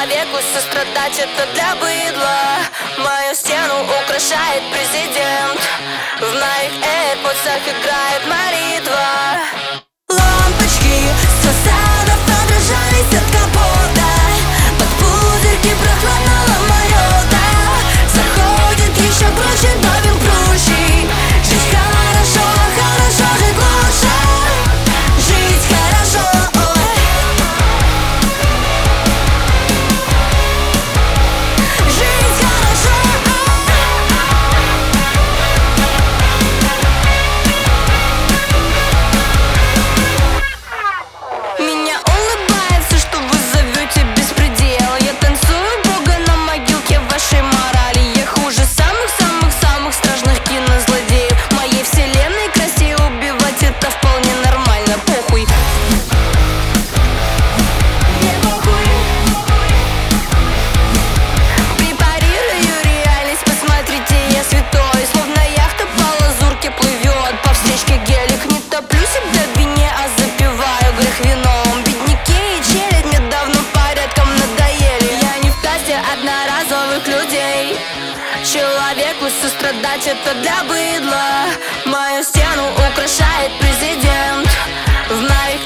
Человеку сострадать это для быдла. Мою стену украшает президент. В моих AirPods'ах играет молитва. Лампочки с фасадов отражались от капота. Под пузырьки прохладно ломаёта. Заходит еще круче, добим круче. Жить хорошо, хорошо, жить лучше. Жить хорошо, ой. Жить хорошо, меня улыбается, что вы зовете беспредел. Я танцую Бога на могилке вашей морали. Я хуже самых-самых-самых страшных кинозлодеев. В моей вселенной красе убивать это вполне нормально. Похуй. Мне похуй. Препарирую реальность, посмотрите, я святой. Словно яхта по лазурке плывет. По встречке гелик, не топлю себя в вине, а запиваю грех вином. Бедняки и челядь мне давно порядком надоели. Я не в касте одноразовых людей. Человеку сострадать это для быдла. Мою стену украшает президент. В моих